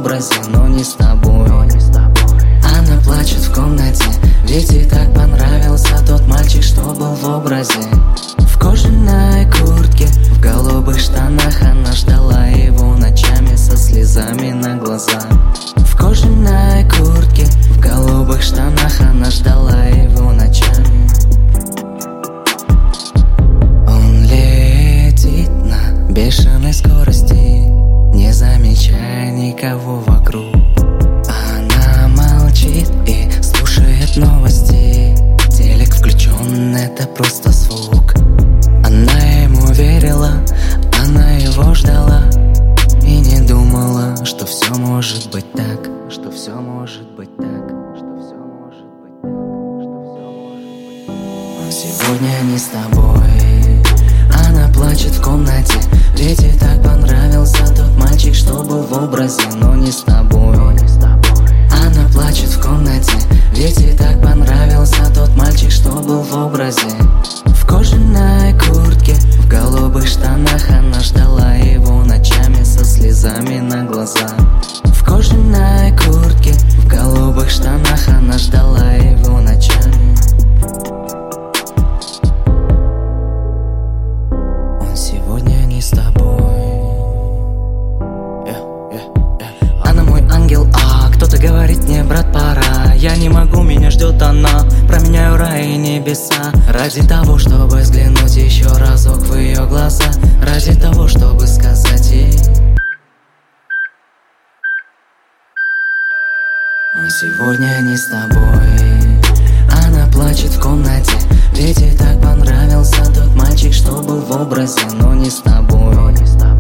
образе, но не с тобой. Она плачет в комнате, ведь ей так понравился тот мальчик, что был в образе. В кожаной куртке, в голубых штанах она ждала его ночами со слезами на глазах. В кожаной куртке, в голубых штанах она ждала его ночами. Он летит на бешеной скорости, не замечая никого вокруг. Она молчит и слушает новости. Телек включен, это просто звук. Она ему верила, она его ждала и не думала, что все может быть так, что все может быть так, что все может быть так, что все может быть так. Он сегодня не с тобой. Она плачет в комнате, ведь ей так понравился тот мальчик, что был в образе, но не с тобой. Она плачет в комнате, ведь ей так понравился тот мальчик, что был в образе. В кожаной куртке, в голубых штанах она ждала его ночами со слезами на глазах. В кожаной куртке, в голубых штанах она ждала его ночами. Он сегодня не с тобой. Она мой ангел, а кто-то говорит мне: брат, пора. Я не могу, меня ждет она. Променяю рай и небеса ради того, чтобы взглянуть еще разок в ее глаза, ради того, чтобы сказать ей: он сегодня не с тобой. Она плачет в комнате, ведь ей так понравился тот мальчик, что был в образе, но не с тобой.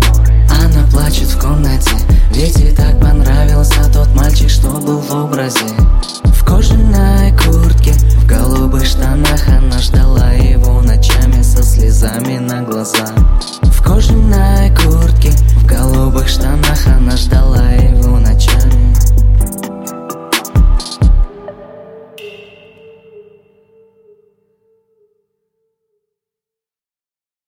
Она плачет в комнате, ведь ей так понравился тот мальчик, что был в образе.